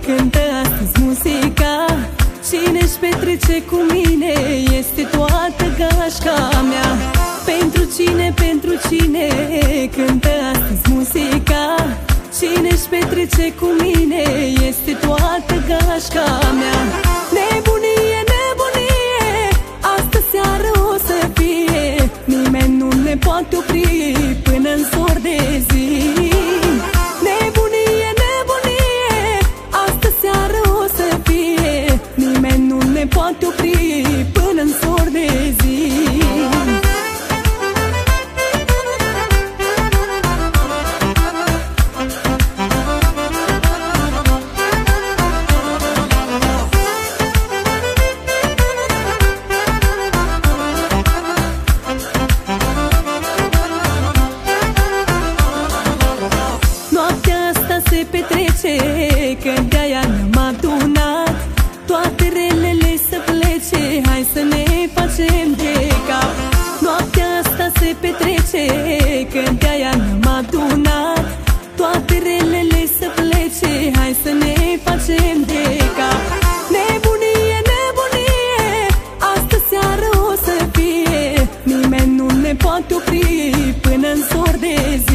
cântă astăzi muzica. Cine-și petrece cu mine este toată gașca mea. Pentru cine cântă astăzi muzica. Cine-și petrece cu mine este toată gașca mea. Nebunie, nebunie, astă seară o să fie. Nimeni nu ne poate opri până-n zor de zi. Nebunie, nebunie, astă seară o să fie. Nimeni nu ne poate opri până-n zor de zi. Se petrece, că de-aia ne-am adunat. Toate relele să plece, hai să ne facem de cap. Noaptea asta se petrece, că de-aia ne-am adunat. Toate relele să plece, hai să ne facem de cap. Nebunie, nebunie, astă seară o să fie. Nimeni nu ne poate opri până-n zor de zi.